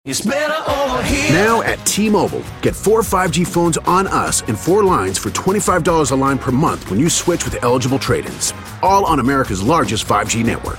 It's better over here. Now at T-Mobile, get 4 5G phones on us and 4 lines for $25 a line per month when you switch with eligible trade-ins. All on America's largest 5G network.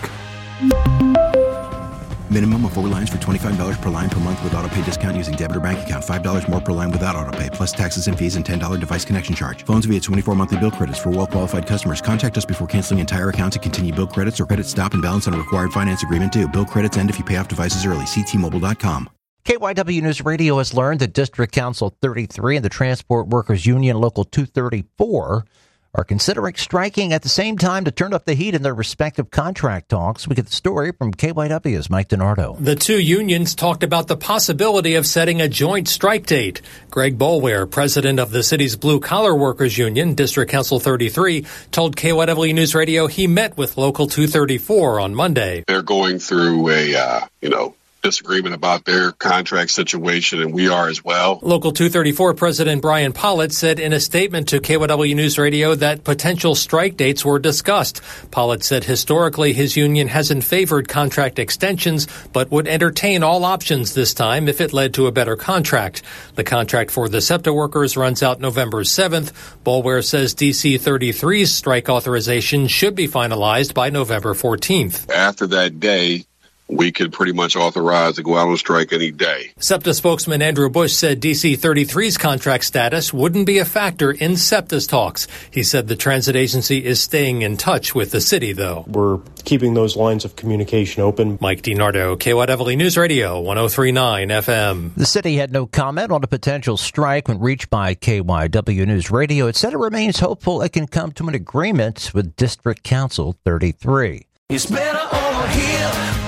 Minimum of 4 lines for $25 per line per month with autopay discount using debit or bank account. $5 more per line without autopay, plus taxes and fees and $10 device connection charge. Phones via 24 monthly bill credits for well-qualified customers. Contact us before canceling entire account to continue bill credits or credit stop and balance on a required finance agreement due. Bill credits end if you pay off devices early. See T-Mobile.com. KYW News Radio has learned that District Council 33 and the Transport Workers Union Local 234 are considering striking at the same time to turn up the heat in their respective contract talks. We get the story from KYW's Mike DiNardo. The two unions talked about the possibility of setting a joint strike date. Greg Boulware, president of the city's Blue Collar Workers Union, District Council 33, told KYW News Radio he met with Local 234 on Monday. They're going through a, disagreement about their contract situation, and we are as well. Local 234 President Brian Pollitt said in a statement to KYW News Radio that potential strike dates were discussed. Pollitt said historically his union hasn't favored contract extensions, but would entertain all options this time if it led to a better contract. The contract for the SEPTA workers runs out November 7th. Boulware says DC 33's strike authorization should be finalized by November 14th. After that day, we could pretty much authorize to go out on strike any day. SEPTA spokesman Andrew Bush said DC 33's contract status wouldn't be a factor in SEPTA's talks. He said the transit agency is staying in touch with the city, though. We're keeping those lines of communication open. Mike DiNardo, KYW News Radio, 103.9 FM. The city had no comment on a potential strike when reached by KYW News Radio. It said it remains hopeful it can come to an agreement with District Council 33. It's better over here.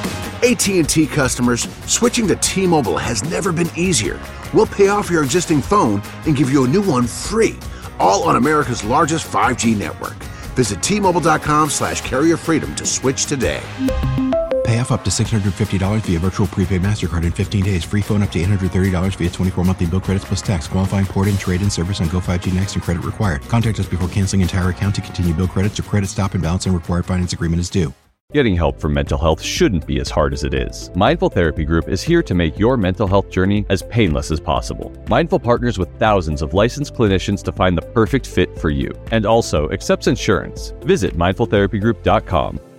AT&T customers, switching to T-Mobile has never been easier. We'll pay off your existing phone and give you a new one free, all on America's largest 5G network. Visit T-Mobile.com/carrier freedom to switch today. Pay off up to $650 via virtual prepaid MasterCard in 15 days. Free phone up to $830 via 24 monthly bill credits plus tax. Qualifying port-in, trade-in service on Go5G Next and credit required. Contact us before canceling entire account to continue bill credits or credit stop and balance and required finance agreement is due. Getting help for mental health shouldn't be as hard as it is. Mindful Therapy Group is here to make your mental health journey as painless as possible. Mindful partners with thousands of licensed clinicians to find the perfect fit for you and also accepts insurance. Visit mindfultherapygroup.com.